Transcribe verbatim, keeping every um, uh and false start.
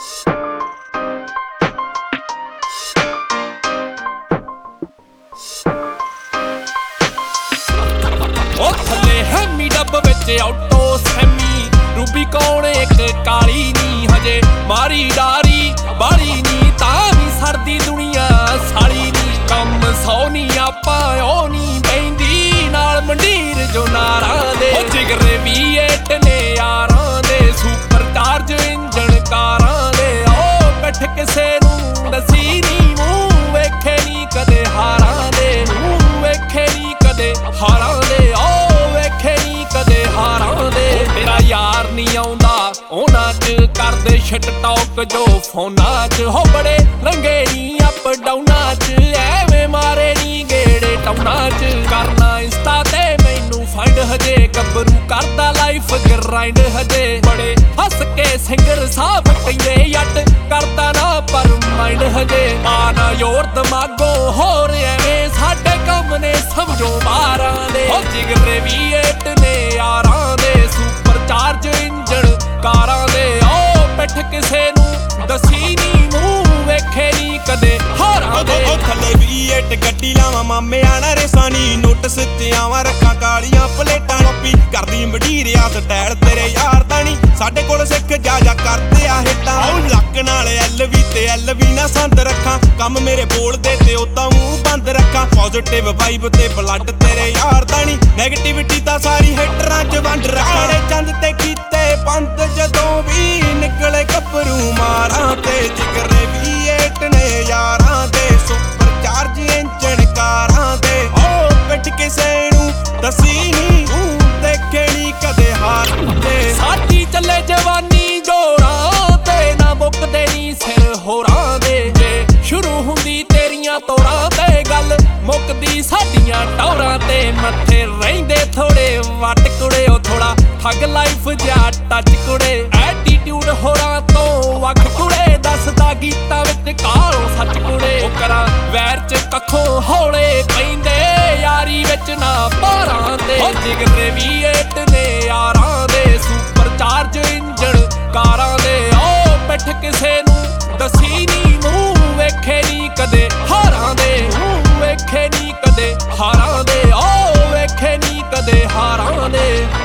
थले हैमी डब विच ऑटो सैमी रूबी कौन एक काली नी हजे मारी डारी बारी नी तां सरदी दुनिया साली नी कम सौ नी आपां ओ नी बैंदी नाल मंडीर जो नारां दे जिगरे वी एट ने यारां दे सुपर चार्ज इंजन कारां दे ओ बैठ किसे नूं दसी नी मूंह वेखे नी कदे हारां दे मूंह वेखे नी कदे हारां दे तेरा यार नहीं आउंदा ओना च करदे शिट टॉक जो फोना च हो बड़े रंगे नी अप डाउना च एवें मारे नी गेड़े टाउना च करना इंस्टा ते मैनू फाइंड हजे गबरू करदा लाइफ ग्राइंड हजे बड़े हस के सिंगर साफ कहंदे यट करदा ना पर माइंड हजे आना योर दिमागों होर एवें साडे कम ने समझो मारां दे ओ जिगरे वी एट ने यारां दे सुपर चार्ज इंजन कारां दे ओ बैठ किसे नूं दसी नी मूंह वेखे नी कदे हारां दे ओ थले वी एट गड्डी लावां मामे आना रेसानी नोटिस ते आवां रखां कालियां प्लेटां कॉपी करदी मडीरिया स्टाइल तेरे यार दा नी साडे कोल सिख जा जा करदे आ हिट्टां ओ लक नाल एल वी ते एल वी ना संद रखां कम मेरे बोलदे ते ओदा मूंह बंद रखां पॉजिटिव वाइब ते ब्लड तेरे यार दा नी नेगेटिविटी तां सारी हिटरां च वंड रखां चंद ते कीते बंद जदों भी निकले गबरू मारां ते जिगरे वी एट ने यारां दे सुपर चार्ज इंजन कारां दे ओ बैठ किसे नूं दसी नी मूंह देखे नी कदे हार दे साडी चले जवानी जोरां ते ना मुकदे नी सिर होरां दे जे शुरू हुंदी तेरियां तोड़ां ते गल मुकदी साडियां टौरां ते मत्थे रहिंदे थोड़े वट कुड़े ओ थोड़ा ठग लाइफ जा टच कुड़े एटीट्यूड होरां तो वख कुड़े दसदा गीतां विच कालो सच कुड़े ओ करा वैर च कखों हौले पैंदे यारी विच ना पारां दे ओ जिगरे वी एट ने यारां दे सुपर चार्ज इंजन कारां दे ओ बैठ किसे नूं दसी नी मूंह वेखे नी कदे हारां दे मूंह वेखे नी कदे हारां दे ओ वेखे नी कदे हारां दे।